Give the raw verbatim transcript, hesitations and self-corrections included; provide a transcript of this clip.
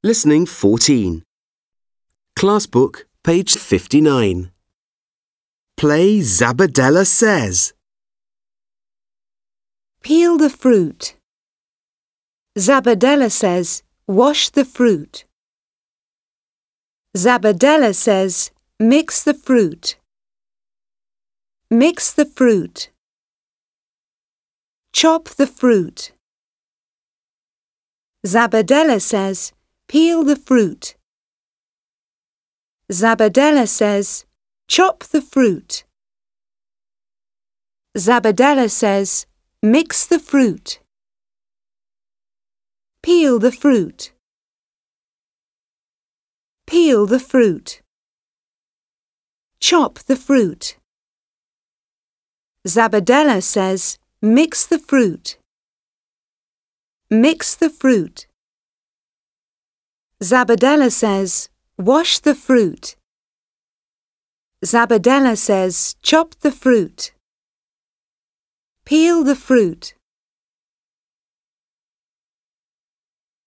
Listening fourteen. Class book, page fifty-nine. Play Zabadella Says. Peel the fruit. Zabadella says, wash the fruit. Zabadella says, mix the fruit. Mix the fruit. Chop the fruit. Zabadella says, peel the fruit. Zabadella says, chop the fruit. Zabadella says, mix the fruit. Peel the fruit. Peel the fruit. Chop the fruit. Zabadella says, mix the fruit. Mix the fruit. Zabadella says, wash the fruit. Zabadella says, chop the fruit. Peel the fruit.